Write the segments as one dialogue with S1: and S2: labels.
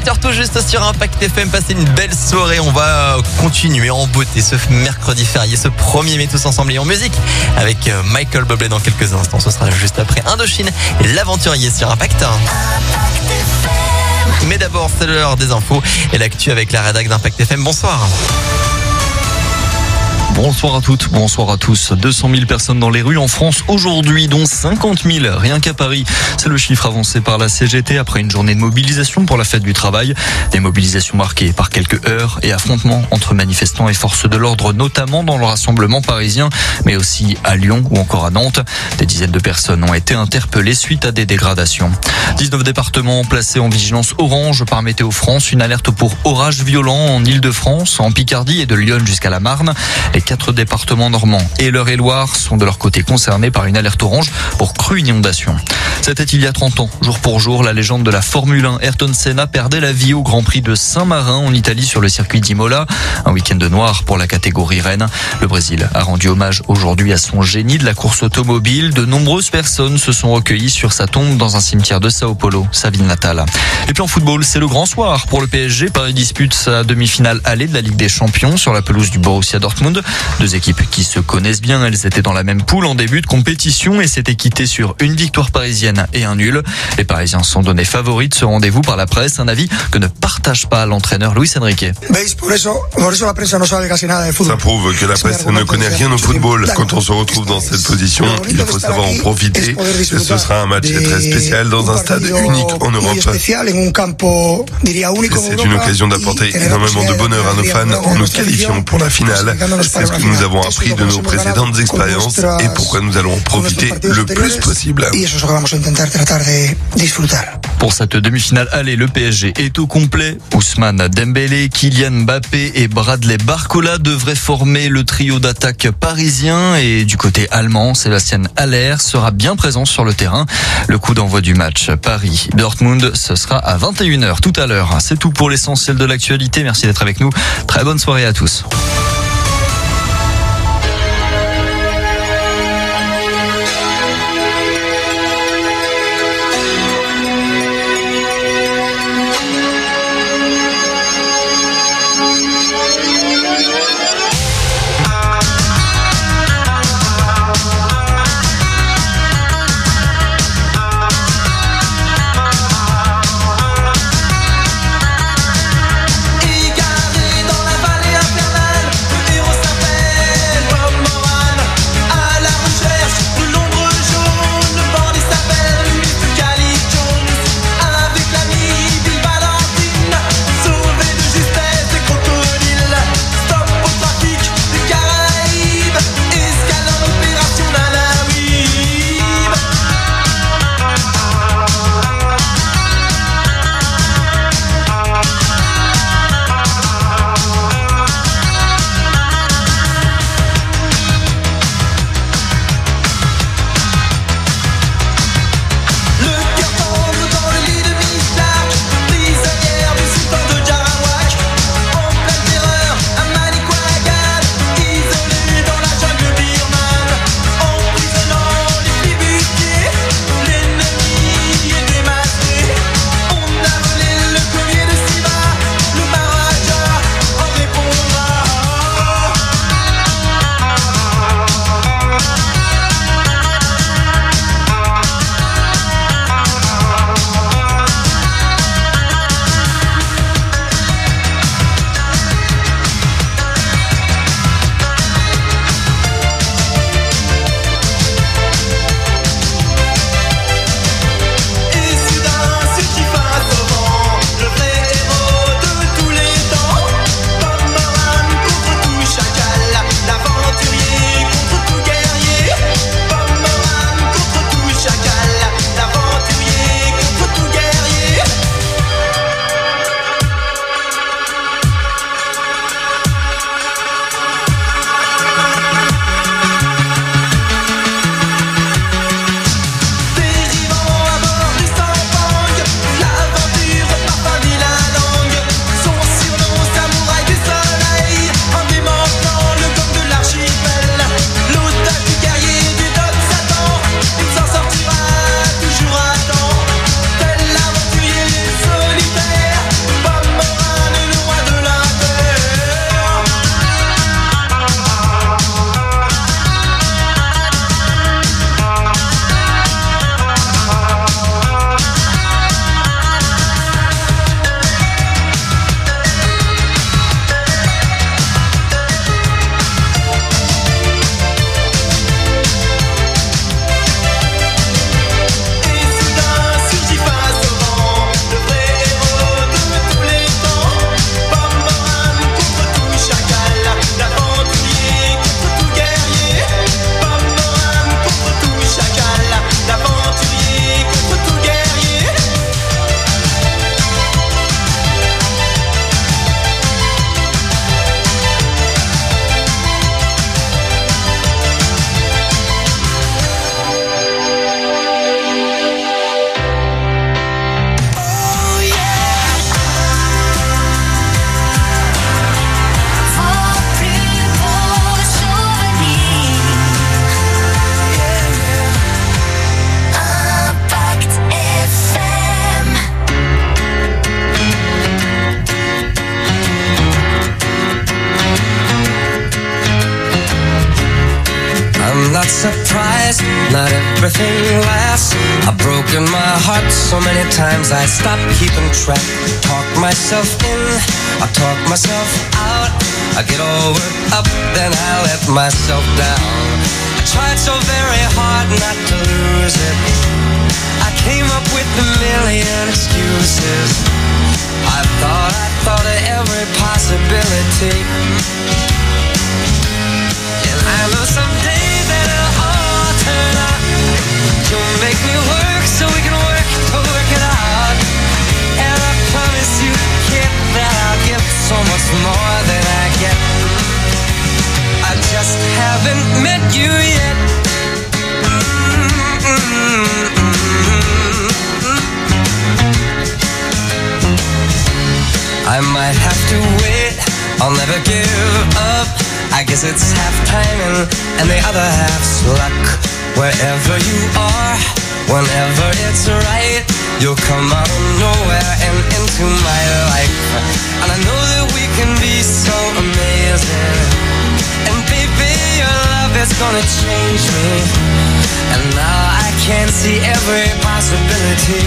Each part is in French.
S1: 18h tout juste sur Impact FM. Passez une belle soirée. On va continuer en beauté ce mercredi férié, ce 1er mai tous ensemble et en musique avec Michael Bublé dans quelques instants. Ce sera juste après Indochine et l'aventurier sur Impact. Mais d'abord, c'est l'heure des infos et l'actu avec la rédac d'Impact FM. Bonsoir.
S2: Bonsoir à toutes, bonsoir à tous. 200 000 personnes dans les rues en France aujourd'hui, dont 50 000 rien qu'à Paris. C'est le chiffre avancé par la CGT après une journée de mobilisation pour la fête du travail. Des mobilisations marquées par quelques heures et affrontements entre manifestants et forces de l'ordre, notamment dans le rassemblement parisien, mais aussi à Lyon ou encore à Nantes. Des dizaines de personnes ont été interpellées suite à des dégradations. 19 départements placés en vigilance orange par Météo France. Une alerte pour orages violents en Île-de-France, en Picardie et de Lyon jusqu'à la Marne. Les 4 départements normands et l'Eure-et-Loire sont de leur côté concernés par une alerte orange pour crue inondation. C'était il y a 30 ans. Jour pour jour, la légende de la Formule 1, Ayrton Senna, perdait la vie au Grand Prix de Saint-Marin en Italie sur le circuit d'Imola. Un week-end de noir pour la catégorie reine. Le Brésil a rendu hommage aujourd'hui à son génie de la course automobile. De nombreuses personnes se sont recueillies sur sa tombe dans un cimetière de Sao Paulo, sa ville natale. Et puis en football, c'est le grand soir pour le PSG. Paris dispute sa demi-finale aller de la Ligue des Champions sur la pelouse du Borussia Dortmund. 2 équipes qui se connaissent bien, elles étaient dans la même poule en début de compétition et s'étaient quittées sur une victoire parisienne et un nul. Les Parisiens sont donnés favoris de ce rendez-vous par la presse, un avis que ne partage pas l'entraîneur Luis Enrique.
S3: Ça prouve que la presse ne connaît rien au football. Quand on se retrouve dans cette position, il faut savoir en profiter. Ce sera un match très spécial dans un stade unique en Europe. C'est une occasion d'apporter énormément de bonheur à nos fans en nous qualifiant pour la finale. C'est ce que nous avons appris de nos précédentes expériences et pourquoi nous allons en profiter le plus possible.
S2: Pour cette demi-finale aller, le PSG est au complet. Ousmane Dembélé, Kylian Mbappé et Bradley Barcola devraient former le trio d'attaque parisien. Et du côté allemand, Sébastien Haller sera bien présent sur le terrain. Le coup d'envoi du match Paris-Dortmund, ce sera à 21h tout à l'heure. C'est tout pour l'essentiel de l'actualité. Merci d'être avec nous. Très bonne soirée à tous.
S4: not everything lasts. I've broken my heart so many times I stopped keeping track. Talk myself in, I talk myself out. I get all worked up, then I let myself down. I tried so very hard not to lose it. I came up with a million excuses. I thought of every possibility. And I know someday that it'll all turn out. You'll make me work so we can work to work it out. And I promise you, kid, that I'll give so much more than I get. I just haven't met you yet. I might have to wait, I'll never give up. I guess it's half timing and the other half's luck. Wherever you are, whenever it's right, you'll come out of nowhere and into my life. And I know that we can be so amazing. And baby, your love is gonna change me. And now I can see every possibility.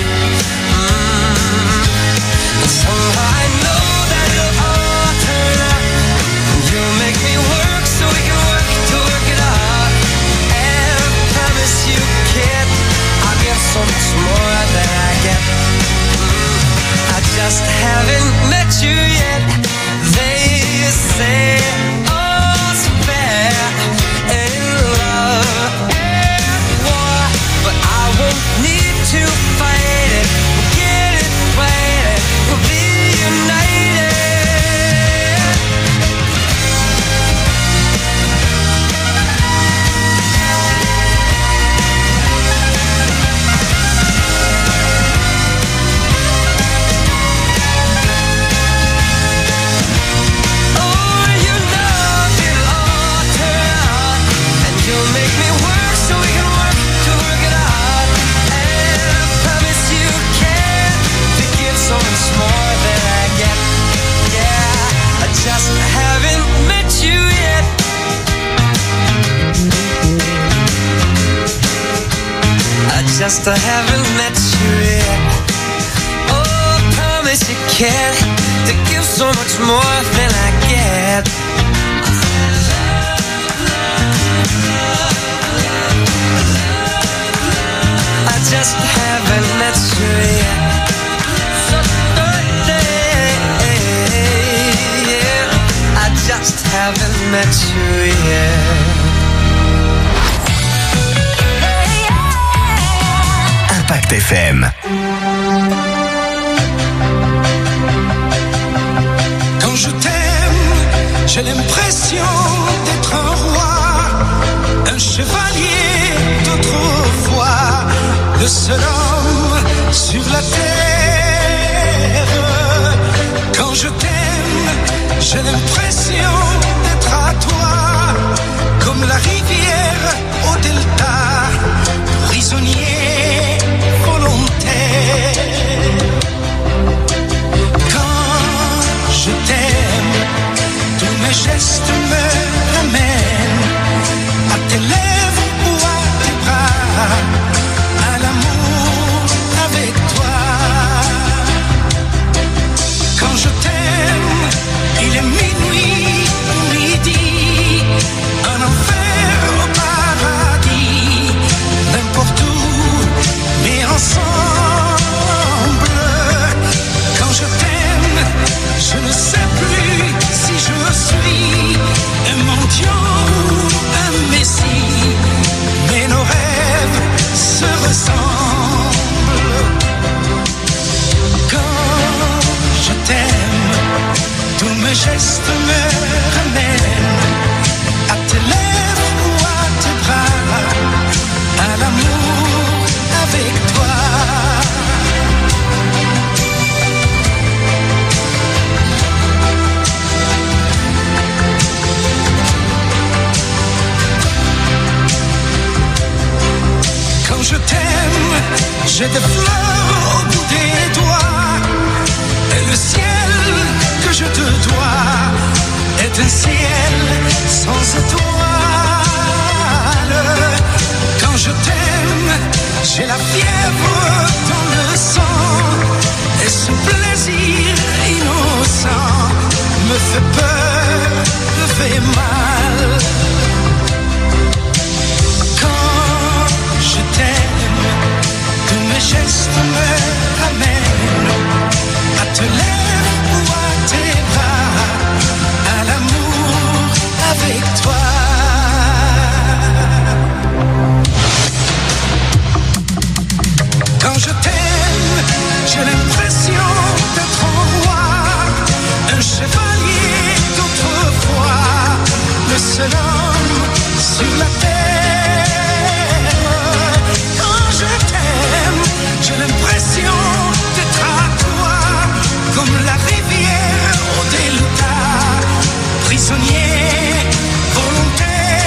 S4: And somehow I know that it'll all turn out. You'll make me work so we can work to work it out. And I promise you, kid, I'll give so much more than I get. I just haven't met you yet. They say all's fair in love and war, but I won't need to fight it. We'll get it right, we'll be united. Oh, you know it'll all turn out, and you'll make me work so we can work to work it out. And I promise you can to give so much more than I get. Yeah, I just haven't met you yet. I just haven't met you yet. Oh, I promise you can to give so much more than I get. I just haven't met you yet. So birthday, yeah. I just haven't met you yet.
S5: Impact FM.
S6: Quand je t'aime, j'ai l'impression d'être un roi, un chevalier d'autrefois, le seul homme sur la terre. Quand je t'aime, j'ai l'impression d'être à toi, comme la rivière au delta, prisonnier volontaire. Quand je t'aime, tous mes gestes me ramènent à tes lèvres ou à tes bras, à l'amour avec toi. Quand je t'aime, il est minuit, midi, un enfer au paradis, n'importe où, mais ensemble. Quand je t'aime, je ne sais plus si je suis un mendiant ou un messie, mais nos rêves se ressemblent. Quand je t'aime, tous mes gestes me ramènent à tes lèvres ou à tes bras, à l'amour avec toi. Quand je t'aime, j'ai des fleurs au bout des doigts, et le ciel que je te dois est un ciel sans étoiles. Quand je t'aime, j'ai la fièvre dans le sang. Et ce plaisir innocent me fait peur, me fait mal. Quand je t'aime, tous mes gestes me ramènent à te lèvres ou à tes bras, à l'amour avec toi. Quand je t'aime, j'ai l'impression d'être un roi, un chevalier d'autrefois, le seul homme sur la terre. Quand je t'aime, j'ai l'impression d'être à toi, comme la rivière au delta, prisonnier volontaire.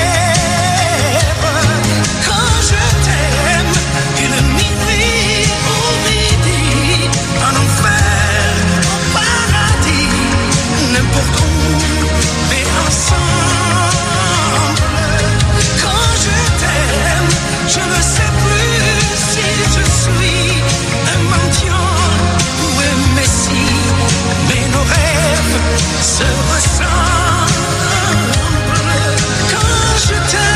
S6: Quand je t'aime, une minuit au midi, en enfer, au paradis, n'importe où, mais ensemble. Quand je t'aime, je ne sais plus si je suis un mendiant ou un messie, mais nos rêves se ressemblent. Quand je t'aime.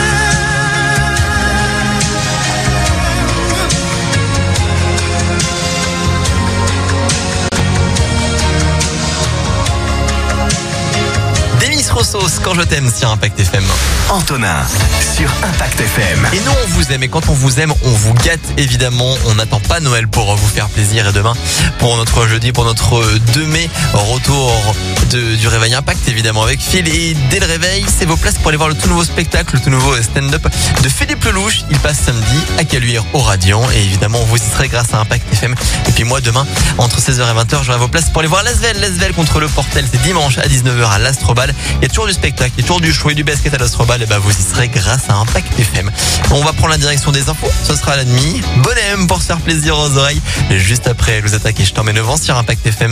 S1: Demis Roussos, quand je t'aime sur Impact FM.
S5: Antonin, sur Impact FM.
S1: Et nous, on vous aime. Et quand on vous aime, on vous gâte, évidemment. On n'attend pas Noël pour vous faire plaisir. Et demain, pour notre jeudi, pour notre 2 mai, retour du Réveil Impact, évidemment, avec Phil. Et dès le réveil, c'est vos places pour aller voir le tout nouveau spectacle, le tout nouveau stand-up de Philippe Lelouch. Il passe samedi à Caluire au Radiant. Et évidemment, vous y serez grâce à Impact FM. Et puis moi, demain, entre 16h et 20h, j'aurai vos places pour aller voir l'Asvel contre le Portel. C'est dimanche à 19h à l'Astrobal. Il y a toujours du spectacle, il y a toujours du show et du basket à l'Astrobal. Et bah, vous y serez grâce à Impact FM. On va prendre la direction des infos. Ce sera à la demi. Bonne M pour se faire plaisir aux oreilles. Et juste après, nous attaquer. Je t'en mets 9 ans sur Impact FM.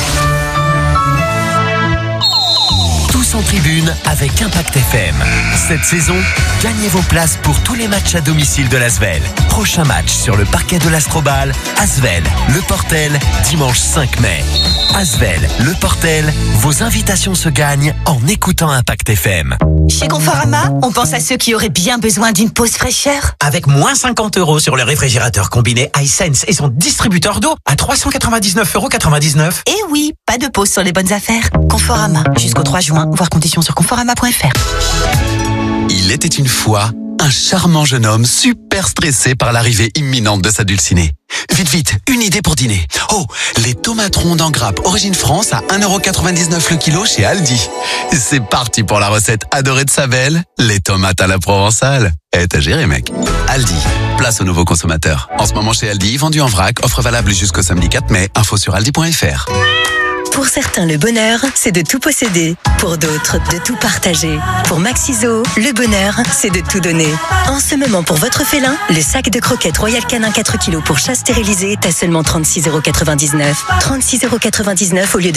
S5: Tous en tribune avec Impact FM. Cette saison, gagnez vos places pour tous les matchs à domicile de l'Asvel. Prochain match sur le parquet de l'Astrobal, Asvel, Le Portel, dimanche 5 mai. Asvel, Le Portel, vos invitations se gagnent en écoutant Impact FM.
S7: Chez Conforama, on pense à ceux qui auraient bien besoin d'une pause fraîcheur.
S8: Avec moins 50 € sur le réfrigérateur combiné iSense et son distributeur d'eau à 399,99 €.
S7: Et oui, pas de pause sur les bonnes affaires. Conforama, jusqu'au 3 juin, voir conditions sur conforama.fr.
S9: Il était une fois un charmant jeune homme super stressé par l'arrivée imminente de sa dulcinée. Vite, vite, une idée pour dîner. Oh, les tomates rondes en grappe origine France à 1,99 € le kilo chez Aldi. C'est parti pour la recette adorée de sa belle, les tomates à la provençale. T'as géré, mec. Aldi, place aux nouveaux consommateurs. En ce moment chez Aldi, vendu en vrac, offre valable jusqu'au samedi 4 mai. Info sur aldi.fr.
S10: Pour certains, le bonheur, c'est de tout posséder. Pour d'autres, de tout partager. Pour Maxiso, le bonheur, c'est de tout donner. En ce moment, pour votre félin, le sac de croquettes Royal Canin 4 kg pour chat stérilisé est à seulement 36,99 €. 36,99 € au lieu de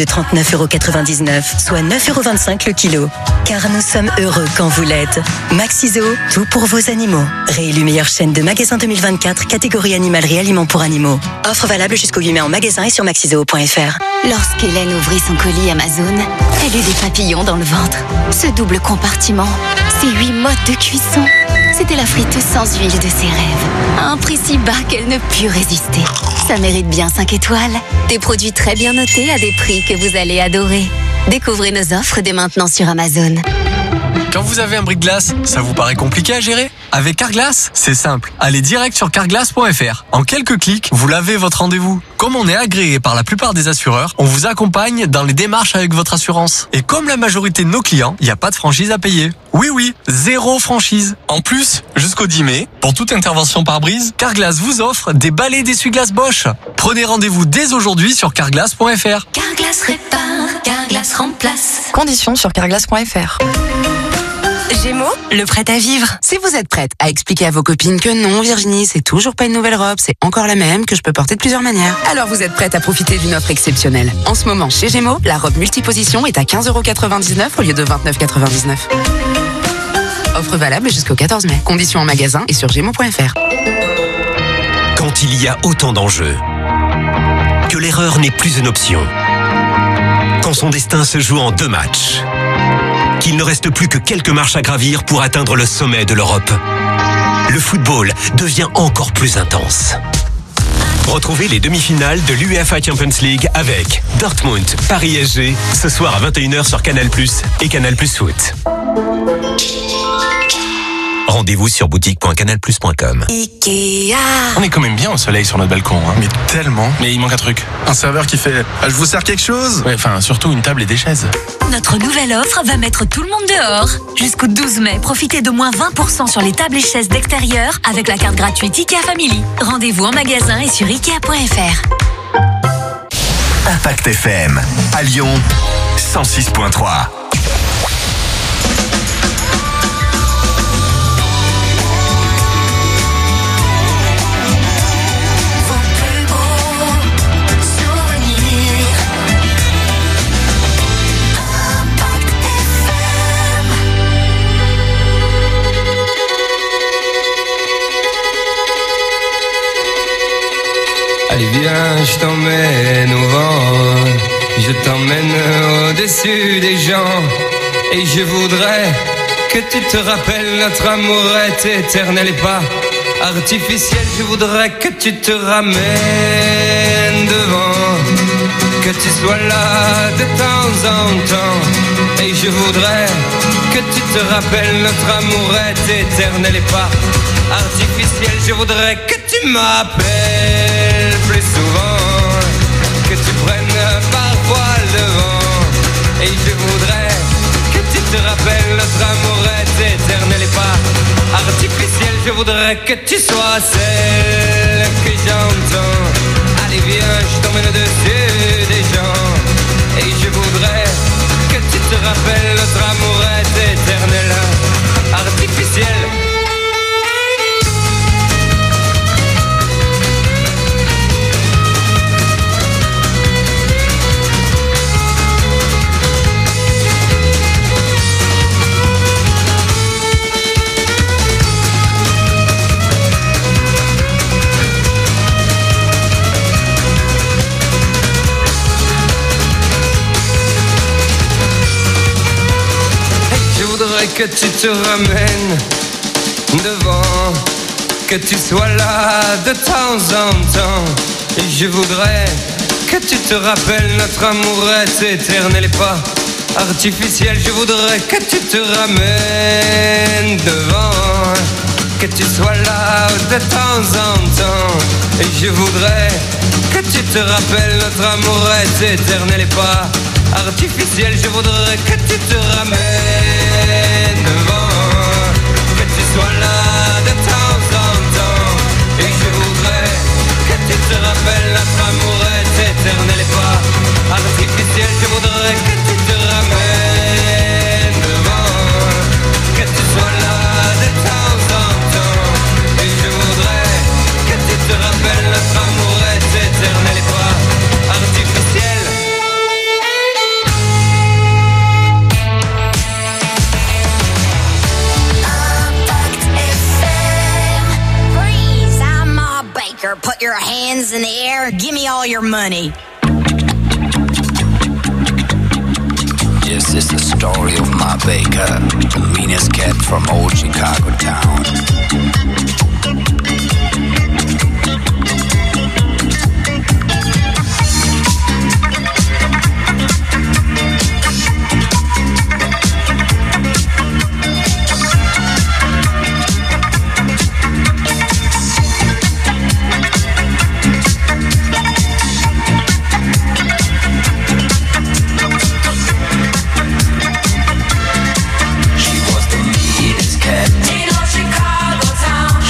S10: 39,99 €, soit 9,25 € le kilo. Car nous sommes heureux quand vous l'êtes. Maxiso, tout pour vos animaux. Réélu meilleure chaîne de magasins 2024, catégorie animalerie aliments pour animaux. Offre valable jusqu'au 8 mai en magasin et sur maxiso.fr.
S11: Lorsqu'Hélène ouvrit son colis Amazon, elle eut des papillons dans le ventre. Ce double compartiment, ces 8 modes de cuisson, c'était la friteuse sans huile de ses rêves. À un prix si bas qu'elle ne put résister. Ça mérite bien 5 étoiles. Des produits très bien notés à des prix que vous allez adorer. Découvrez nos offres dès maintenant sur Amazon.
S12: Quand vous avez un bris-de-glace, ça vous paraît compliqué à gérer? Avec Carglass, c'est simple. Allez direct sur carglass.fr. En quelques clics, vous lavez votre rendez-vous. Comme on est agréé par la plupart des assureurs, on vous accompagne dans les démarches avec votre assurance. Et comme la majorité de nos clients, il n'y a pas de franchise à payer. Oui, 0 franchise. En plus, jusqu'au 10 mai, pour toute intervention par brise, Carglass vous offre des balais d'essuie-glace Bosch. Prenez rendez-vous dès aujourd'hui sur carglass.fr.
S11: Carglass répare, Carglass remplace.
S13: Conditions sur carglass.fr.
S14: Gémeaux, le prêt à vivre. Si vous êtes prête à expliquer à vos copines que non, Virginie, c'est toujours pas une nouvelle robe, c'est encore la même, que je peux porter de plusieurs manières, alors vous êtes prête à profiter d'une offre exceptionnelle. En ce moment, chez Gémeaux, la robe multiposition est à 15,99 € au lieu de 29,99 €. Offre valable jusqu'au 14 mai. Conditions en magasin et sur Gémeaux.fr.
S15: Quand il y a autant d'enjeux, que l'erreur n'est plus une option, quand son destin se joue en 2 matchs, qu'il ne reste plus que quelques marches à gravir pour atteindre le sommet de l'Europe, le football devient encore plus intense. Retrouvez les demi-finales de l'UEFA Champions League avec Dortmund, Paris SG, ce soir à 21h sur Canal+ et Canal+ Foot. Rendez-vous sur boutique.canalplus.com.
S16: Ikea.
S17: On est quand même bien au soleil sur notre balcon, hein. Mais tellement. Mais il manque un truc. Un serveur qui fait « Je vous sers quelque chose ?» Ouais, enfin, surtout une table et des chaises.
S18: Notre nouvelle offre va mettre tout le monde dehors. Jusqu'au 12 mai, profitez de moins 20% sur les tables et chaises d'extérieur avec la carte gratuite Ikea Family. Rendez-vous en magasin et sur Ikea.fr.
S5: Impact FM, à Lyon, 106.3.
S19: Allez viens, je t'emmène au vent, je t'emmène au-dessus des gens, et je voudrais que tu te rappelles, notre amour est éternel et pas artificiel. Je voudrais que tu te ramènes devant, que tu sois là de temps en temps, et je voudrais que tu te rappelles, notre amour est éternel et pas artificiel. Je voudrais que tu m'appelles plus souvent, que tu prennes parfois le vent, et je voudrais que tu te rappelles, notre amour est éternel et pas artificiel. Je voudrais que tu sois celle que j'entends. Allez viens, je t'emmène au-dessus des gens, et je voudrais que tu te rappelles, notre amour est éternel, artificiel. Que tu te ramènes devant, que tu sois là de temps en temps, et je voudrais que tu te rappelles, notre amour est éternel et pas artificiel. Je voudrais que tu te ramènes devant, que tu sois là de temps en temps, et je voudrais que tu te rappelles, notre amour est éternel et pas artificiel. Je voudrais que tu te ramènes devant, que tu sois là de temps en temps, et je voudrais que tu te rappelles, notre amour est éternel et pas artificiel. Je voudrais que tu te ramènes devant, que tu sois là de temps en temps, et je voudrais que tu te rappelles, notre amour est éternel et pas artificiel.
S20: Put your hands in the air, give me all your money.
S21: This is the story of my baker, the meanest cat from old Chicago town.
S4: Chicago town.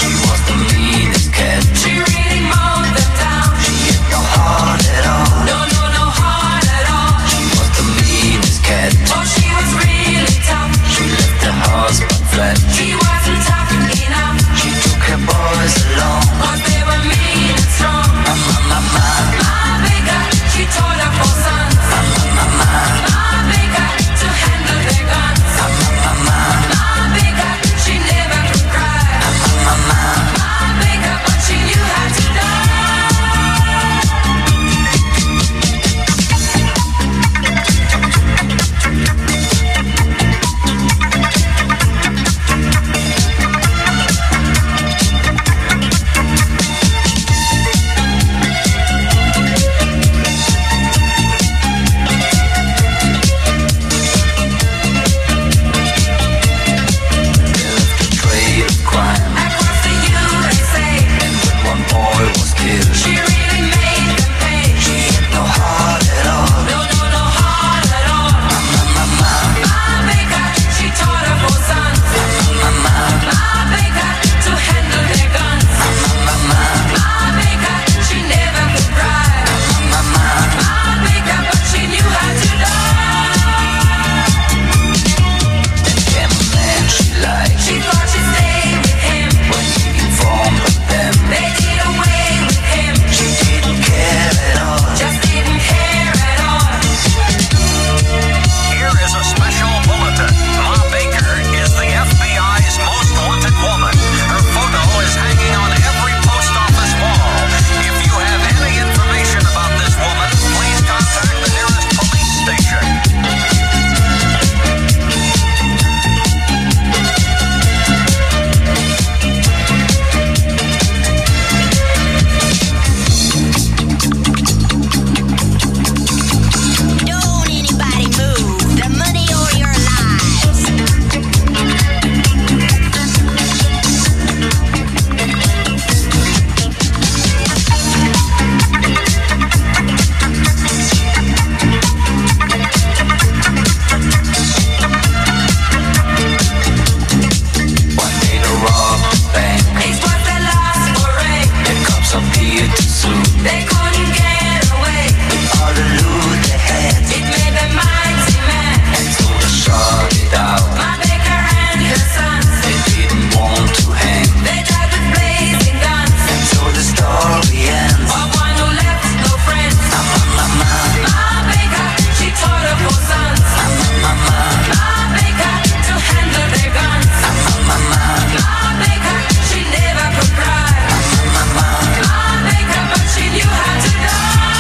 S21: here too soon. They couldn't get away. All the loot they had, it made them mighty mad. And so they shot it out. My baker and her sons, they didn't want to hang. They died with blazing guns. And so the story ends. Of one who left no friends. My baker, she taught her four sons. My baker, to handle their guns. My baker, she never could cry. My baker, but she knew how to die.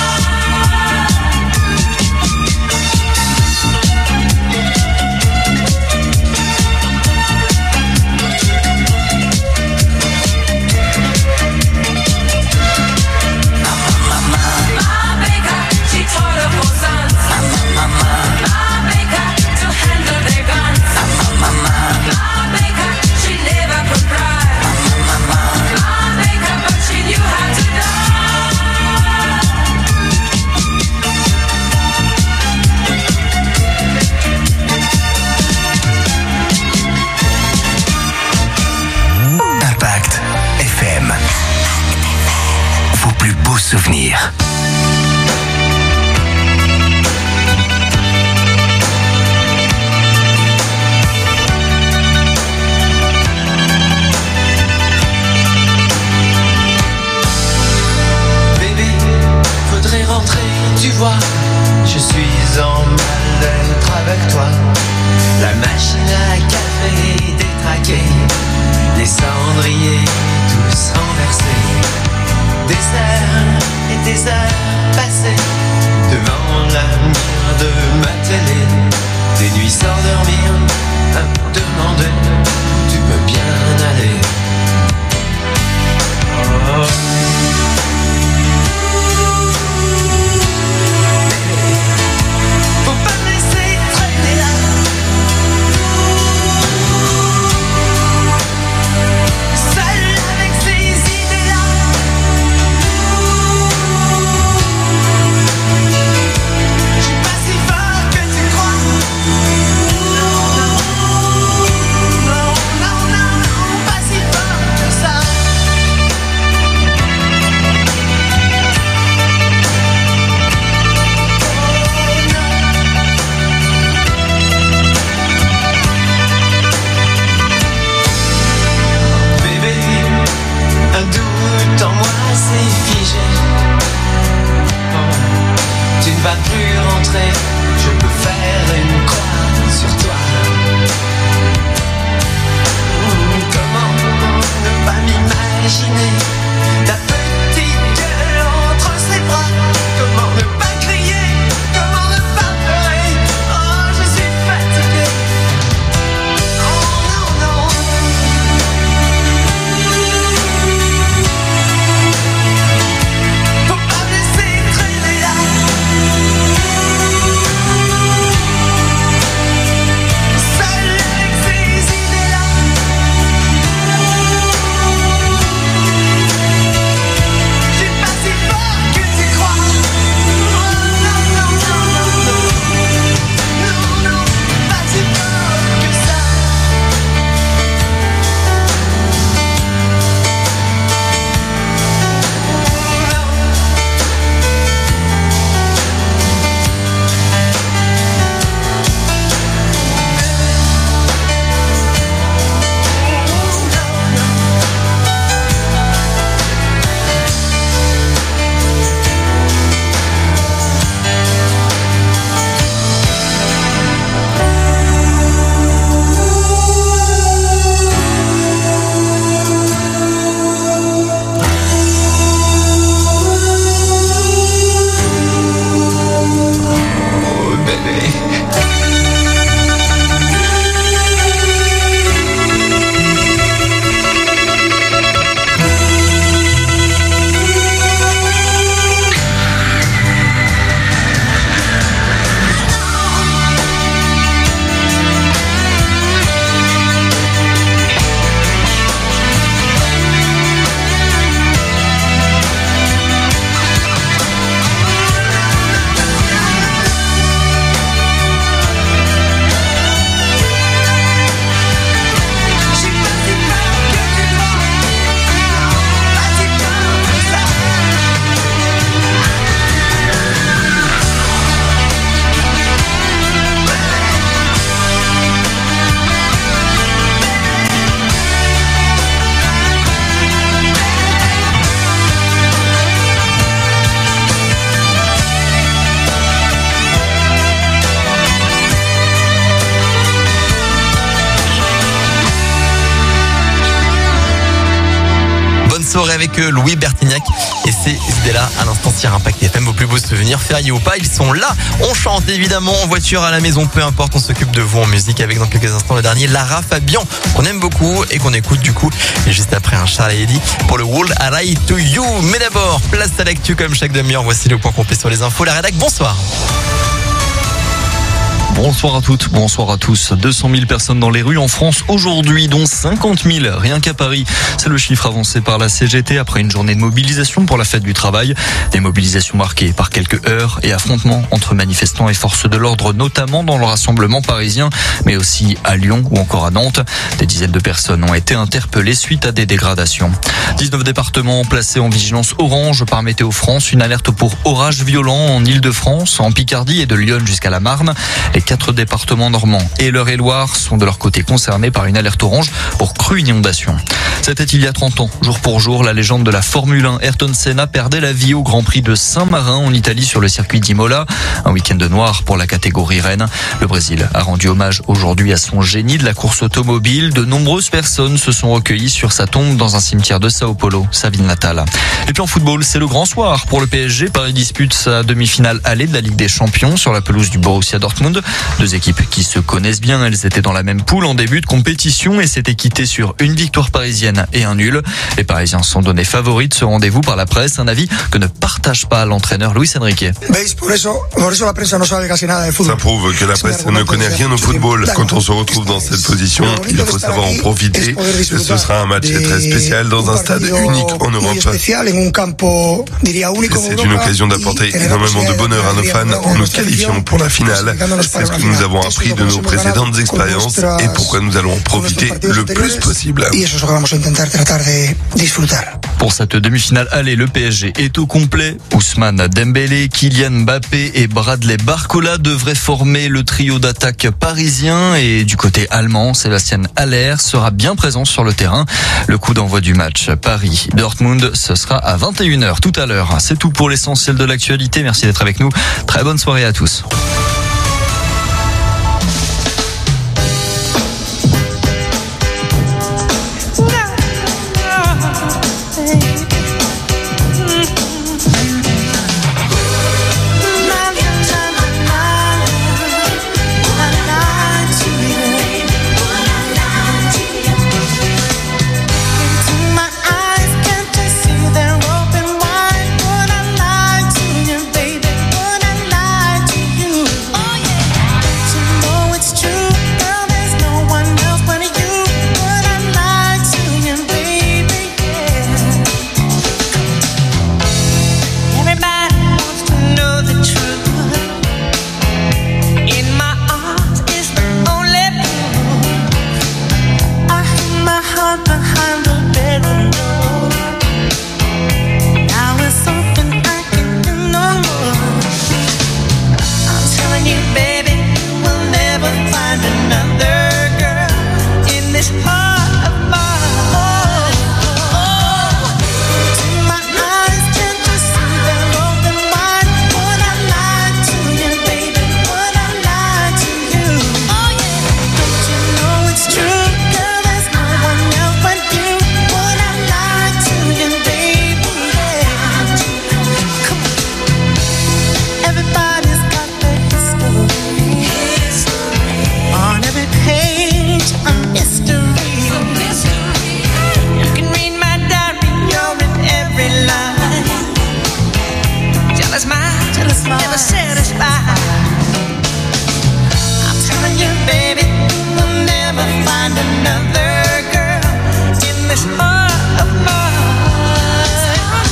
S21: My baker, she taught her four sons. My baker, to handle their guns. My baker, she never could cry. My baker, but she knew how to die.
S5: Impact FM. Vos plus beaux souvenirs.
S4: Bébé, faudrait rentrer, tu vois. Je suis en mal-être avec toi. La machine à café est détraquée. Les cendriers tous renversés. Des heures et des heures passées devant la mire de ma télé. Des nuits sans dormir, à me demander où tu peux bien aller. Oh. Faut pas me laisser traîner là. Seul avec ces idées-là. Je suis pas si fort que tu crois. Non, non, non, non, pas si fort que ça. Bébé, un doute en moi s'est figé. Oh, tu ne vas plus rentrer, je peux faire une croix sur toi. Comment ne pas m'imaginer ta petite gueule entre ses bras? Comment ne pas crier? Comment ne pas pleurer? Oh, je suis fatigué. Oh non, non. Faut pas me laisser traîner là.
S1: avec Louis Bertignac et c'est Stella à l'instant sur Impact FM. Vos plus beaux souvenirs, fériés ou pas, ils sont là. On chante évidemment en voiture, à la maison, peu importe, on s'occupe de vous en musique avec dans quelques instants le dernier Lara Fabian qu'on aime beaucoup et qu'on écoute du coup. Et juste après un Charles et Eddie pour le World I Lie to You. Mais d'abord, place à l'actu comme chaque demi-heure. Voici le point complet sur les infos. La rédac, bonsoir.
S2: Bonsoir à toutes, bonsoir à tous. 200 000 personnes dans les rues en France aujourd'hui, dont 50 000 rien qu'à Paris. C'est le chiffre avancé par la CGT après une journée de mobilisation pour la fête du travail. Des mobilisations marquées par quelques heurts et affrontements entre manifestants et forces de l'ordre, notamment dans le rassemblement parisien, mais aussi à Lyon ou encore à Nantes. Des dizaines de personnes ont été interpellées suite à des dégradations. 19 départements placés en vigilance orange par Météo France. Une alerte pour orages violents en Île-de-France, en Picardie et de Lyon jusqu'à la Marne. Les 4 départements normands et l'Eure-et-Loire sont de leur côté concernés par une alerte orange pour crue inondation. C'était il y a 30 ans. Jour pour jour, la légende de la Formule 1, Ayrton Senna, perdait la vie au Grand Prix de Saint-Marin en Italie sur le circuit d'Imola. Un week-end de noir pour la catégorie reine. Le Brésil a rendu hommage aujourd'hui à son génie de la course automobile. De nombreuses personnes se sont recueillies sur sa tombe dans un cimetière de Sao Paulo, sa ville natale. Et puis en football, c'est le grand soir pour le PSG. Paris dispute sa demi-finale aller de la Ligue des Champions sur la pelouse du Borussia Dortmund. 2 équipes qui se connaissent bien, elles étaient dans la même poule en début de compétition et s'étaient quittées sur une victoire parisienne et un nul. Les Parisiens sont donnés favoris de ce rendez-vous par la presse, un avis que ne partage pas l'entraîneur Luis Enrique.
S3: Ça prouve que la presse ne connaît rien au football. Quand on se retrouve dans cette position, il faut savoir en profiter. Ce sera un match très spécial dans un stade unique en Europe. C'est une occasion d'apporter énormément de bonheur à nos fans en nous qualifiant pour la finale. C'est ce que nous avons appris de nos précédentes expériences et pourquoi nous allons en profiter le plus possible.
S2: Pour cette demi-finale aller, le PSG est au complet. Ousmane Dembélé, Kylian Mbappé et Bradley Barcola devraient former le trio d'attaque parisien et du côté allemand, Sébastien Haller sera bien présent sur le terrain. Le coup d'envoi du match Paris-Dortmund, ce sera à 21h tout à l'heure. C'est tout pour l'essentiel de l'actualité. Merci d'être avec nous. Très bonne soirée à tous.
S4: Never satisfied. I'm telling you, baby, we'll never find another girl in this heart of mine.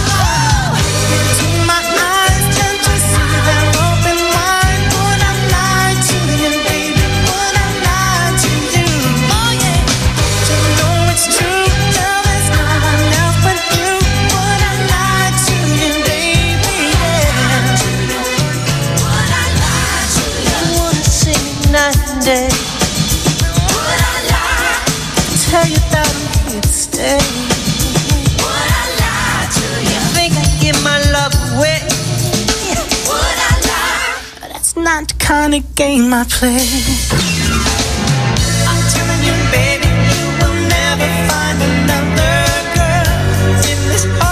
S4: My eyes tend to see their open wide. Would I lie to you, baby? Would I lie to you? Oh yeah, you know it's true. Girl, there's no one else but you. Would I lie to you, baby? Yeah. Would I lie to you? I wanna sing night and day. Would I lie? Tell you that I'm here to stay. Would I lie to you? Think I give my love away? Would I lie? That's not the kind of game I play. I'm telling you, baby, you will never find another girl in this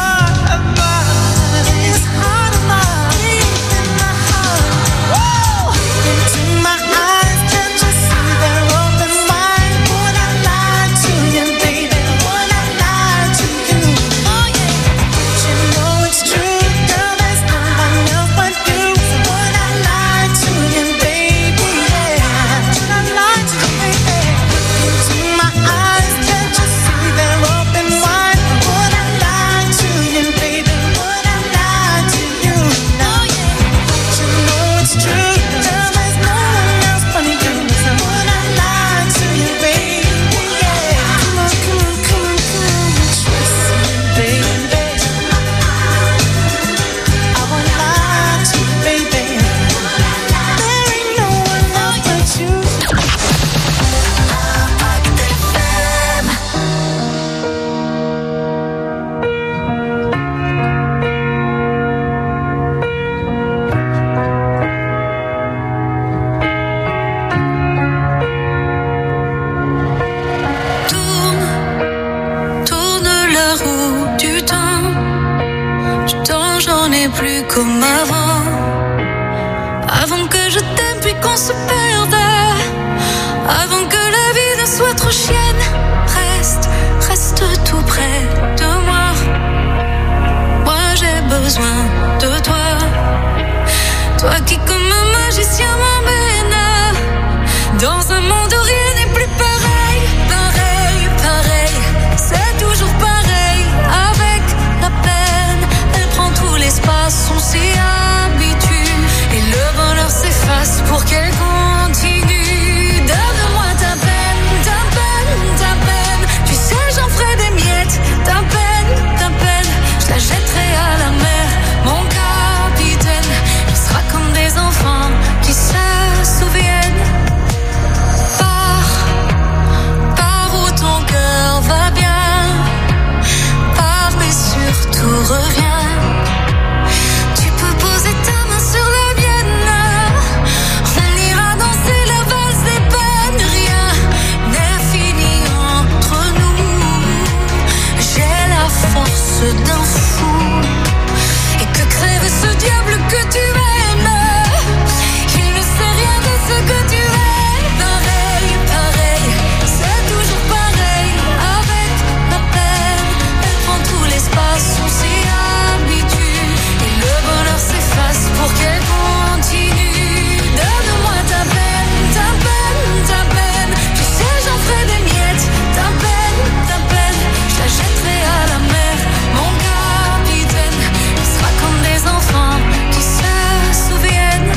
S21: besoin de toi. Toi qui comme un magicien m'emmène dans un monde où rien n'est plus pareil. Pareil, pareil, c'est toujours pareil. Avec la peine, elle prend tout l'espace, on s'y habitue. Et le bonheur s'efface pour qu'elle continue. Donne-moi ta peine, ta peine, ta peine. Tu sais, j'en ferai des miettes. Ta peine, je la jetterai à la mer. Mon capitaine, il sera comme des enfants qui se souviennent. Pars où ton cœur va bien. Pars mais surtout reviens. Tu peux poser ta main sur la mienne. On ira danser la valse des peines. Rien n'est fini entre nous. J'ai la force d'un fou. Et que crève ce diable que tu aimes. Il ne sait rien de ce que tu es. Pareil, pareil, c'est toujours pareil. Avec la peine, elle prend tout l'espace, on s'y habitue. Et le bonheur s'efface pour qu'elle continue. Donne-moi ta peine, ta peine, ta peine. Tu sais, j'en ferai des miettes. Ta peine, je la jetterai à la mer. Mon capitaine, il sera comme des enfants qui se souviennent.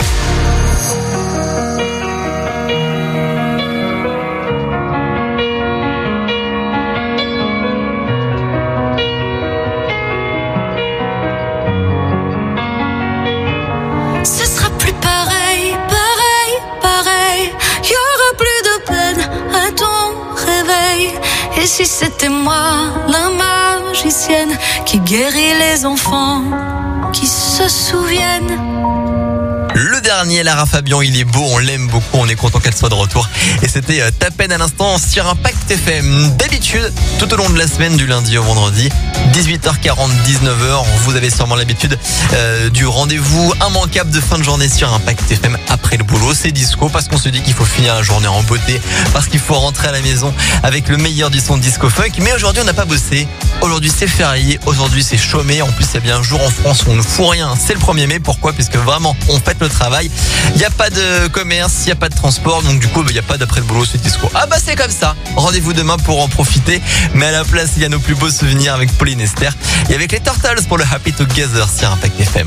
S21: Ce sera plus pareil, pareil, pareil. Y aura plus de peine à ton réveil. Et si c'était moi, la magicienne, qui guérit les enfants, qui se souviennent.
S1: Le dernier, Lara Fabian, il est beau, on l'aime beaucoup, on est content qu'elle soit de retour. Et c'était Ta peine à l'instant sur Impact FM. D'habitude, tout au long de la semaine, du lundi au vendredi, 18h40, 19h, vous avez sûrement l'habitude du rendez-vous immanquable de fin de journée sur Impact FM après le boulot. C'est disco parce qu'on se dit qu'il faut finir la journée en beauté, parce qu'il faut rentrer à la maison avec le meilleur du son disco funk. Mais aujourd'hui, on n'a pas bossé. Aujourd'hui, c'est férié. Aujourd'hui, c'est chômé. En plus, il y a bien un jour en France où on ne fout rien. C'est le 1er mai. Pourquoi ? Puisque vraiment, on fête le travail. Il n'y a pas de commerce, il n'y a pas de transport. Donc du coup, il n'y a pas d'après le boulot, c'est disco. Ah bah c'est comme ça. Rendez-vous demain pour en profiter. Mais à la place, il y a nos plus beaux souvenirs avec Pauline Esther et avec les Turtles pour le Happy Together sur Impact FM.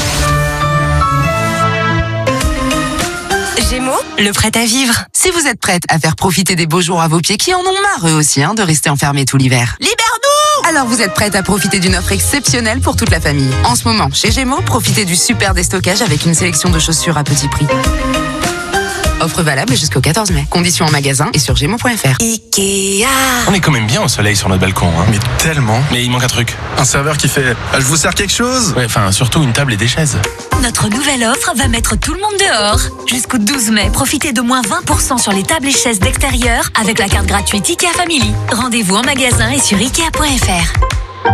S18: Gémeaux, le prêt à vivre.
S14: Si vous êtes prête à faire profiter des beaux jours à vos pieds qui en ont marre eux aussi de rester enfermés tout l'hiver. Libère-nous! Alors vous êtes prête à profiter d'une offre exceptionnelle pour toute la famille. En ce moment, chez Gémeaux, profitez du super déstockage avec une sélection de chaussures à petit prix. Offre valable jusqu'au 14 mai. Conditions en magasin et sur Gémeaux.fr.
S21: Ikea.
S17: On est quand même bien au soleil sur notre balcon, hein. Mais tellement. Mais il manque un truc. Un serveur qui fait je vous sers quelque chose. Ouais, enfin, surtout une table et des chaises.
S18: Notre nouvelle offre va mettre tout le monde dehors. Jusqu'au 12 mai, profitez de moins 20% sur les tables et chaises d'extérieur avec la carte gratuite IKEA Family. Rendez-vous en magasin et sur Ikea.fr.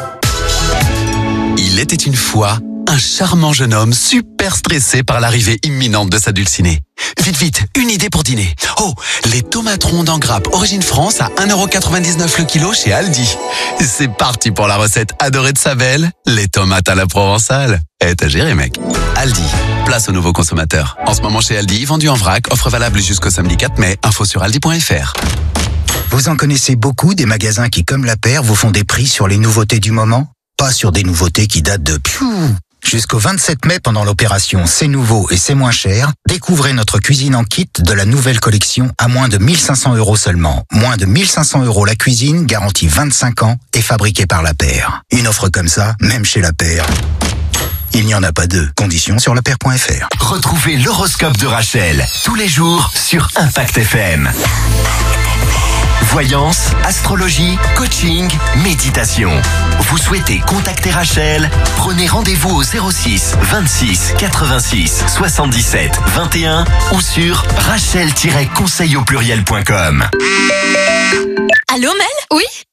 S9: Il était une fois un charmant jeune homme super stressé par l'arrivée imminente de sa dulcinée. Vite, vite, une idée pour dîner. Oh, les tomates rondes en grappe Origine France à 1,99€ le kilo chez Aldi. C'est parti pour la recette adorée de sa belle, les tomates à la provençale. T'as géré, mec. Aldi, place aux nouveaux consommateurs. En ce moment chez Aldi, vendu en vrac, offre valable jusqu'au samedi 4 mai. Info sur aldi.fr.
S16: Vous en connaissez beaucoup des magasins qui, comme La Paire, vous font des prix sur les nouveautés du moment? Pas sur des nouveautés qui datent de Jusqu'au 27 mai, pendant l'opération C'est nouveau et c'est moins cher, découvrez notre cuisine en kit de la nouvelle collection à moins de 1 500€ seulement. Moins de 1 500€ la cuisine, garantie 25 ans et fabriquée par La Paire. Une offre comme ça, même chez La Paire, il n'y en a pas deux. Conditions sur lapaire.fr.
S5: Retrouvez l'horoscope de Rachel tous les jours sur Impact FM. Voyance, astrologie, coaching, méditation. Vous souhaitez contacter Rachel? Prenez rendez-vous au 06 26 86 77 21 ou sur rachel-conseil-au-pluriel.com.
S18: Allô Mel? Oui?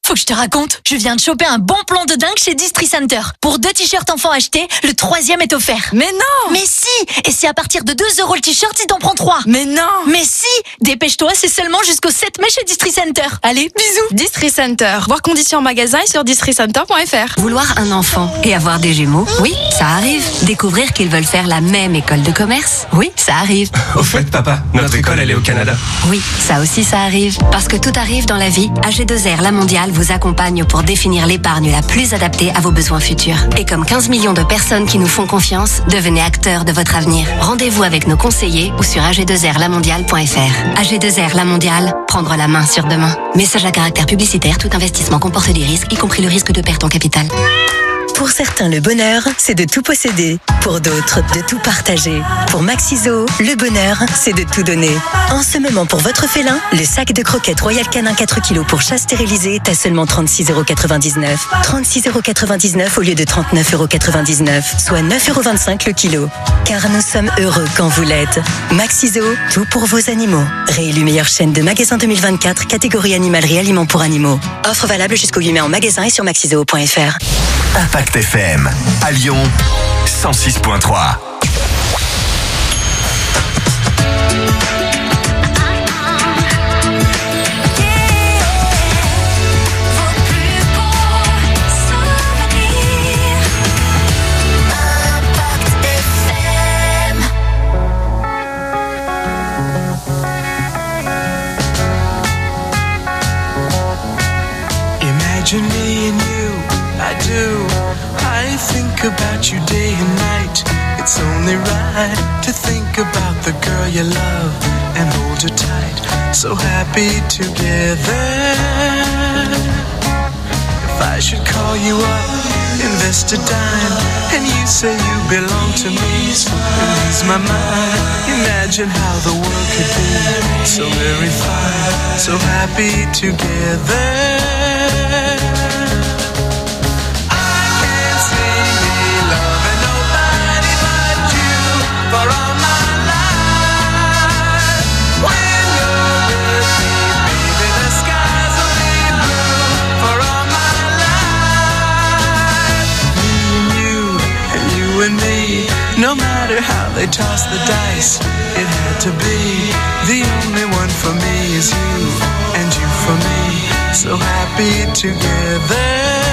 S18: Faut que je te raconte. Je viens de choper un bon plan de dingue chez Distri Center. Pour 2 t-shirts enfants achetés, le 3e est offert.
S13: Mais non!
S18: Mais si! Et c'est à partir de 2 € le t-shirt si t'en prends 3.
S13: Mais non!
S18: Mais si! Dépêche-toi, c'est seulement jusqu'au 7 mai chez Distri Center. Allez, bisous!
S13: Distri Center. Voir conditions en magasin et sur districenter.fr.
S6: Vouloir un enfant et avoir des jumeaux, oui, ça arrive. Découvrir qu'ils veulent faire la même école de commerce, oui, ça arrive.
S15: Au fait, papa, notre école, elle est au Canada.
S6: Oui, ça aussi, ça arrive. Parce que tout arrive dans la vie, AG2R La Mondiale vous accompagne pour définir l'épargne la plus adaptée à vos besoins futurs. Et comme 15 millions de personnes qui nous font confiance, devenez acteurs de votre avenir. Rendez-vous avec nos conseillers ou sur ag2rlamondiale.fr. AG2R La Mondiale, prendre la main sur demain. Message à caractère publicitaire, tout investissement comporte des risques, y compris le risque de perte en capital.
S10: Pour certains, le bonheur, c'est de tout posséder. Pour d'autres, de tout partager. Pour Maxiso, le bonheur, c'est de tout donner. En ce moment, pour votre félin, le sac de croquettes Royal Canin 4 kg pour chat stérilisé est à seulement 36,99 €. 36,99 € au lieu de 39,99 €, soit 9,25 € le kilo. Car nous sommes heureux quand vous l'êtes. Maxiso, tout pour vos animaux. Réélu meilleure chaîne de magasins 2024, catégorie animalerie aliments pour animaux. Offre valable jusqu'au 8 mai en magasin et sur maxiso.fr.
S5: Impact FM, à Lyon, 106.3.
S4: Imagine me and you, I do. I think about you day and night. It's only right to think about the girl you love and hold her tight. So happy together. If I should call you up, invest a dime, and you say you belong to me, it ease my mind. Imagine how the world could be so very fine, so happy together. No matter how they toss the dice, it had to be. The only one for me is you, and you for me. So happy together.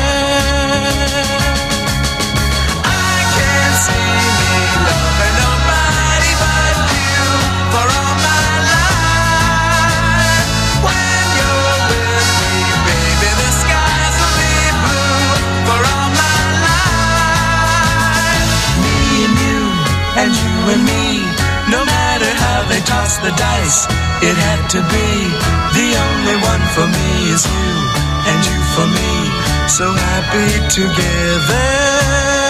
S4: I can't see me loving nobody but you for all my life. When you're with me, baby, the skies will be blue for all my life. Me and you. And you and me, no matter how they toss the dice, it had to be. The only one for me is you, and you for me, so happy together.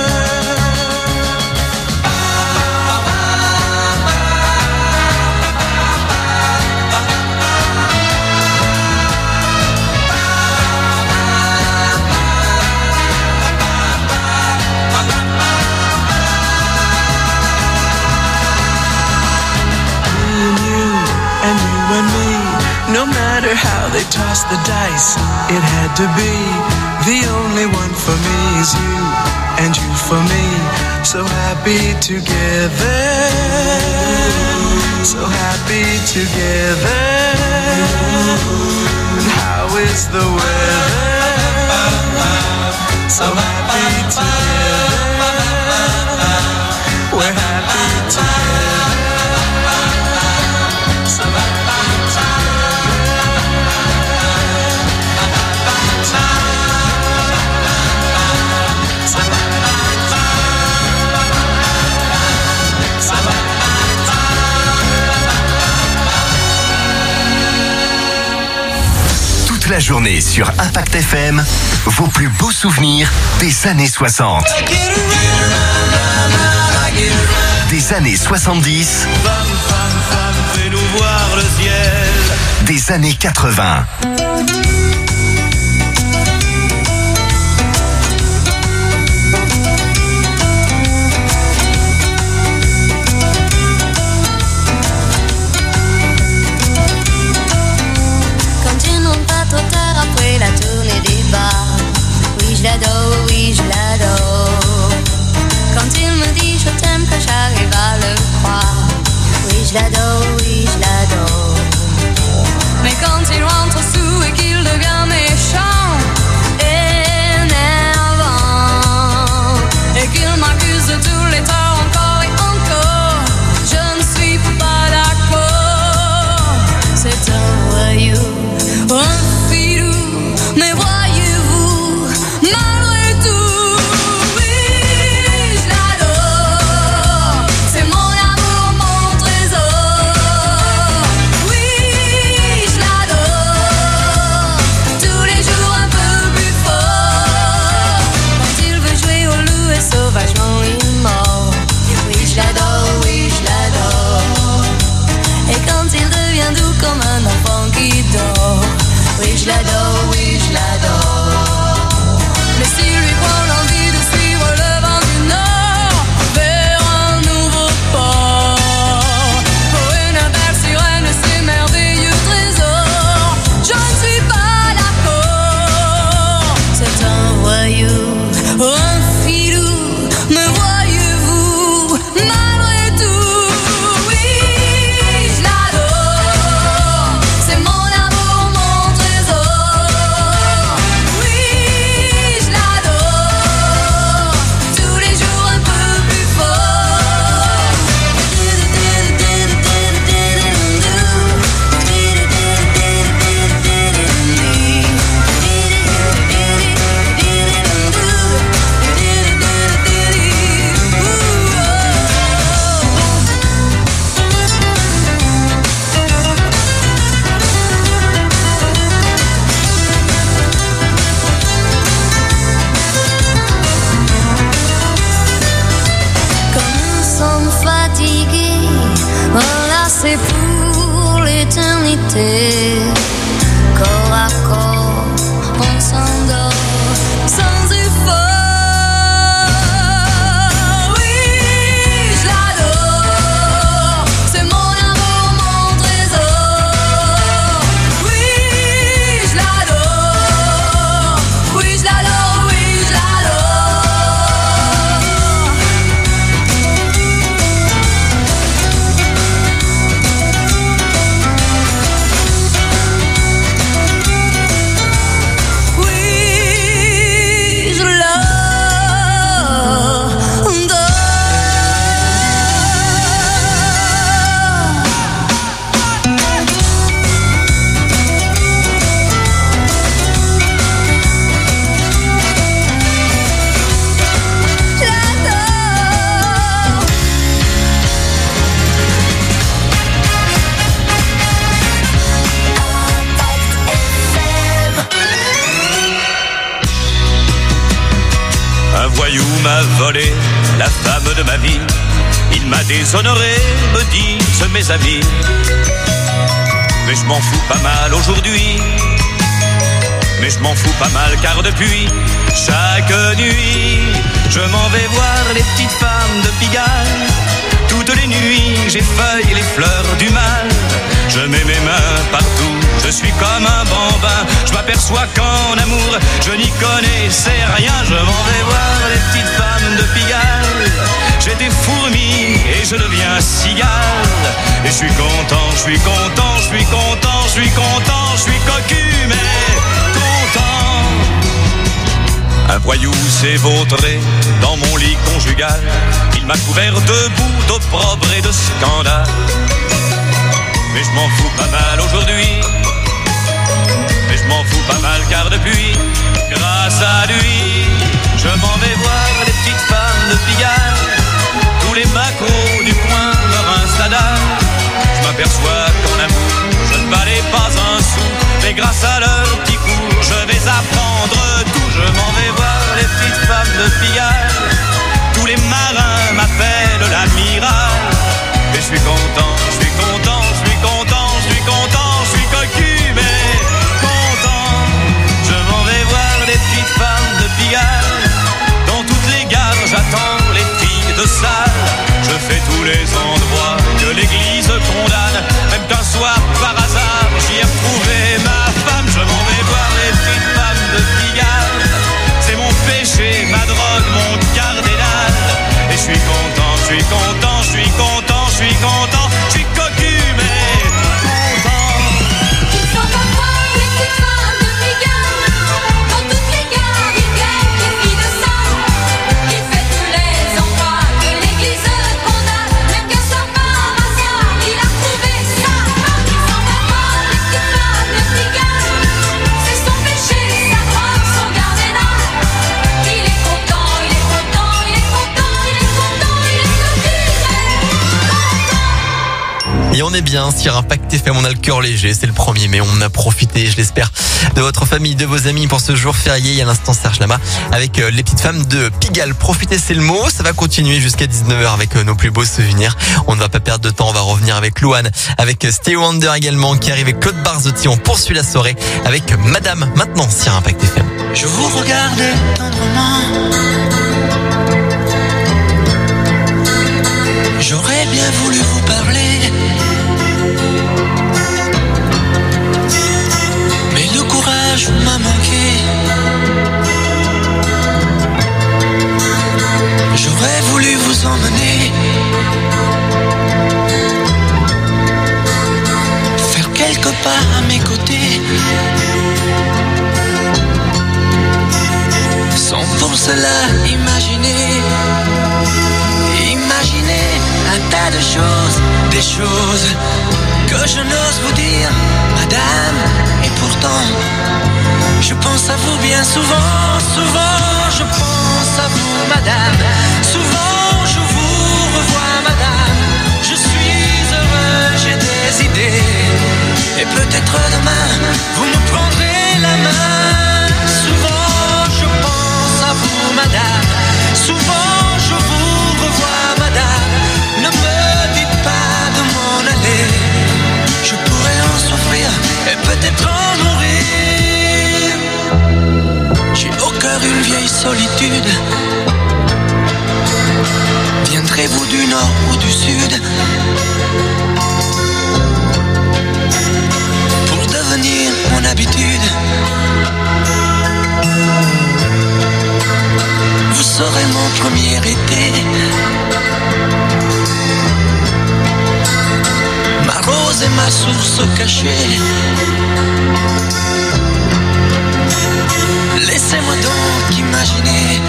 S4: No matter how they toss the dice, it had to be. The only one for me is you, and you for me, so happy together. So happy together. And how is the weather? So happy together. We're happy together. So happy together.
S5: Toute la journée sur Impact FM, vos plus beaux souvenirs des années 60. Des années 70.
S21: Fais-nous voir le ciel.
S5: Des années 80.
S21: Quand tu n'ont pas trop tard après la tour. comme un enfant qui dort. Oui, je l'adore, oui, je l'adore. Mais s'il lui prend l'envie de suivre le vent du Nord vers un nouveau port, pour une belle sirène et ses merveilleux trésors, je ne suis pas d'accord. C'est un voyou, un filou, me voyez-vous, malgré tout. Oui, je l'adore, c'est mon amour, mon trésor. Oui, je l'adore, tous les jours un peu plus fort. Comme un somme fatigué, voilà c'est pour l'éternité. Corps à corps, on s'endort sans effort. Oui, je l'adore, c'est mon amour, mon trésor. Oui, je l'adore, oui, je l'adore, oui, je l'adore. Oui, je
S8: Un voyou m'a volé la femme de ma vie. Il m'a déshonoré, me disent mes amis. Mais je m'en fous pas mal aujourd'hui. Mais je m'en fous pas mal car depuis chaque nuit je m'en vais voir les petites femmes de Pigalle. Toutes les nuits j'effeuille les fleurs du mal. Je mets mes mains partout, je suis comme un bambin. Je m'aperçois qu'en amour je n'y connaissais rien. Je m'en vais voir les petites femmes de Pigalle. J'étais fourmi et je deviens cigale. Et je suis content, je suis content, je suis content, je suis content, je suis cocu mais content. Un voyou s'est vautré dans mon lit conjugal. Il m'a couvert de boue, d'opprobre et de scandale. Mais je m'en fous pas mal aujourd'hui. Mais je m'en fous pas mal car depuis, grâce à lui, je m'en vais voir les petites femmes de Pigalle. Tous les macros du coin me rincent la dalle. Je m'aperçois qu'en amour, je ne valais pas un sou. Mais grâce à leur petit coup, je vais apprendre tout. Je m'en vais voir les petites femmes de Pigalle. Tous les marins m'appellent l'amiral. Et je suis content, je suis content, je suis content, je suis content, je suis cocu mais content. Je m'en vais voir les petites femmes de Pigalle. Dans toutes les gares j'attends les filles de salle. Je fais tous les endroits que l'église condamne. Même qu'un soir par hasard j'y ai retrouvé ma femme. Je m'en vais voir les petites femmes de Pigalle. C'est mon péché, ma drogue, mon
S1: on est bien sur Impact FM, on a le cœur léger, c'est le 1er mai, on a profité, je l'espère, de votre famille, de vos amis pour ce jour férié. Il y a l'instant Serge Lama avec les petites femmes de Pigalle. Profitez, c'est le mot, ça va continuer jusqu'à 19h avec nos plus beaux souvenirs. On ne va pas perdre de temps, on va revenir avec Louane, avec Stevie Wonder également qui arrive avec Claude Barzotti. On poursuit la soirée avec Madame maintenant sur Impact FM.
S21: Je vous regardais tendrement. J'aurais bien voulu vous parler, mais le courage m'a manqué. J'aurais voulu vous emmener, faire quelques pas à mes côtés, sans pour cela imaginer un tas de choses, des choses que je n'ose vous dire, madame. Et pourtant, je pense à vous bien souvent, souvent je pense à vous, madame. Souvent je vous revois, madame. Je suis heureux, j'ai des idées, et peut-être demain vous me prendrez la main. Souvent je pense à vous, madame. Souvent je vous revois, madame. Ne me dites pas de m'en aller, je pourrais en souffrir et peut-être en mourir. J'ai au cœur une vieille solitude. Viendrez-vous du nord ou du sud pour devenir mon habitude? Vous serez mon premier été, ma rose et ma source cachée. Laissez-moi donc imaginer,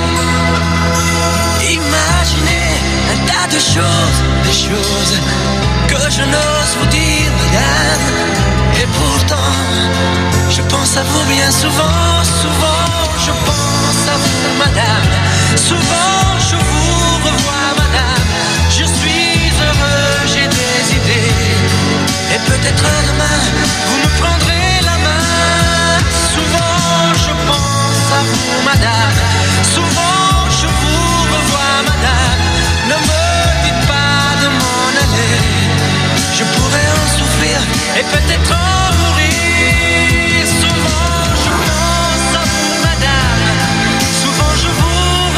S21: imaginer un tas de choses, des choses que je n'ose vous dire, madame. Et pourtant, je pense à vous bien souvent, souvent je pense à vous, madame. Souvent je vous revois, madame. Je suis heureux, j'ai des idées, et peut-être demain vous me prendrez la main. Souvent je pense à vous, madame. Souvent je vous revois, madame. Ne me dites pas de m'en aller, je pourrais en souffrir et peut-être en mourir. Souvent je pense à vous, madame. Souvent je vous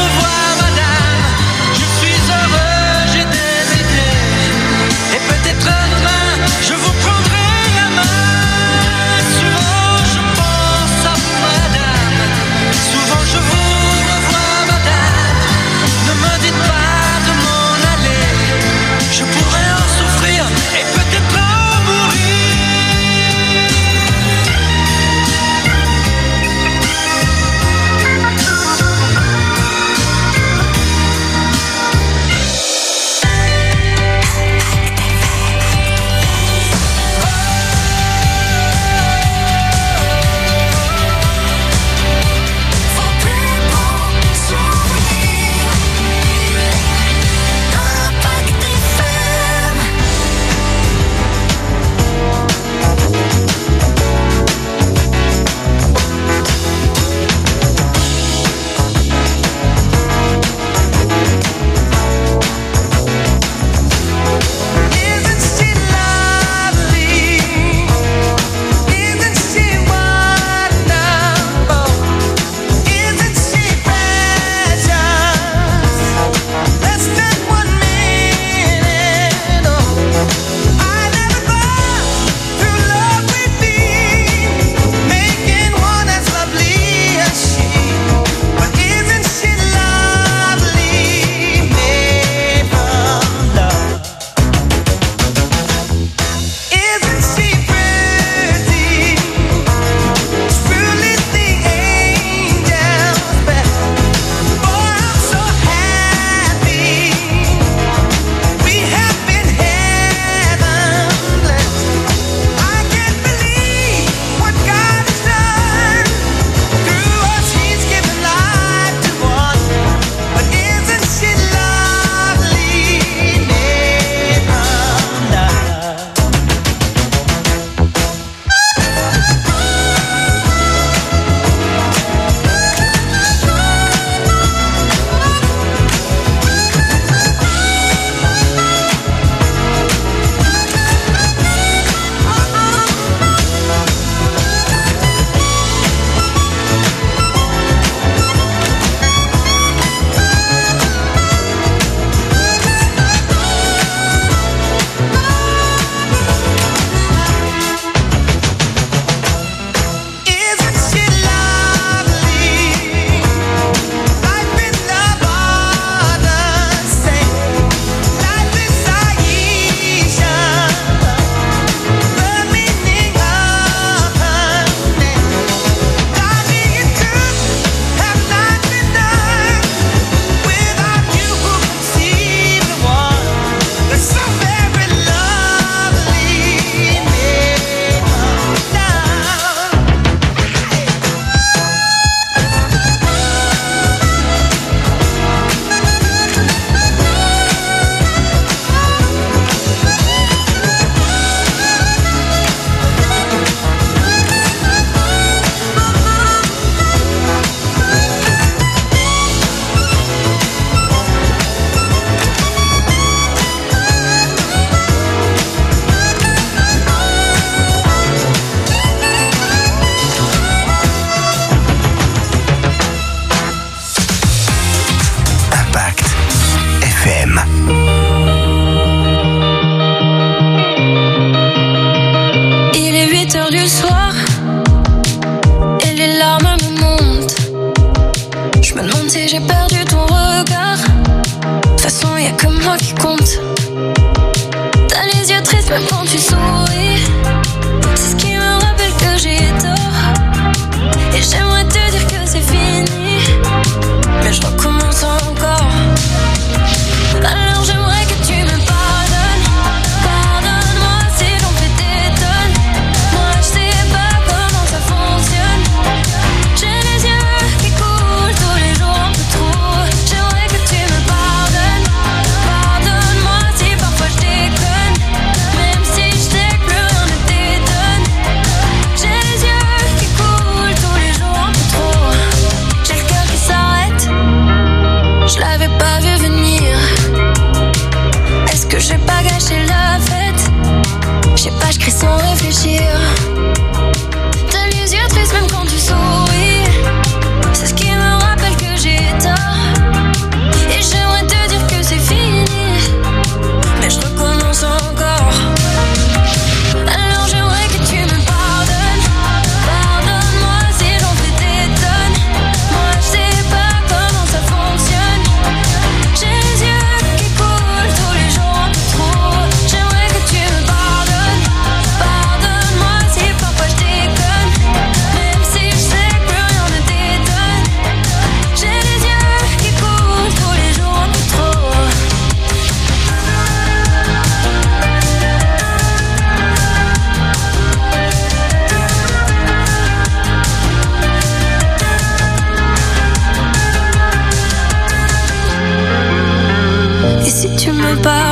S21: même quand tu souris. C'est ce qui me rappelle que j'ai tort. Et j'aimerais te dire que c'est fini, mais je recommence encore. Alors j'aimerais que tu me pardonnes. Pardonne-moi si j'en fais des tonnes. Moi je sais pas comment ça fonctionne. J'ai les yeux qui coulent tous les jours un peu trop. J'aimerais que tu me pardonnes. Pardonne-moi si parfois je déconne, même si je sais que plus rien ne t'étonne. J'ai les yeux qui coulent tous les jours un peu trop. J'ai le cœur qui s'arrête, je l'avais pas vu venir. Est-ce que j'ai pas gâché la fête? Je sais pas, je crie sans réfléchir. T'as les yeux tristes même quand tu souris. C'est ce qui me rappelle que j'ai tort. Et j'aimerais te dire que c'est fini, mais je recommence encore. Alors j'aimerais que tu me pardonnes. Pardonne-moi si j'en fais des tonnes. Moi je sais pas comment ça fonctionne. J'ai les yeux qui coulent tous les jours un peu trop. J'aimerais que tu me pardonnes. Pardonne-moi si parfois je déconne, même si je sais que plus rien ne t'étonne. J'ai les yeux qui coulent tous les jours un peu trop. Et si tu me pardonnes,